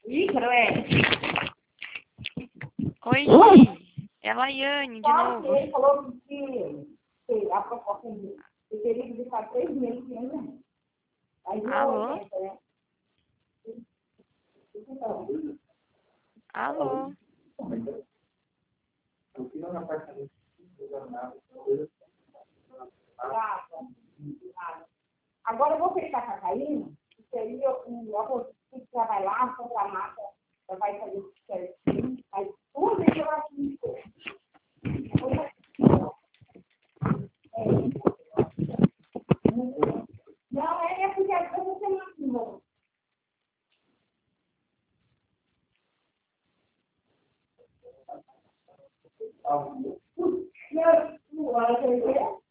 Ih, Croé. Oi, é a Laiane de novo. Ele falou que a proposta de teria que ficar 3 meses ainda. Aí Alô? 80, né? Alô? Agora eu vou fechar com a Karina, que seria eu vou trabalhar, comprar massa, ela vai fazer isso certinho, aí tudo isso eu acho que não, é porque às vezes você não ensinou. Não,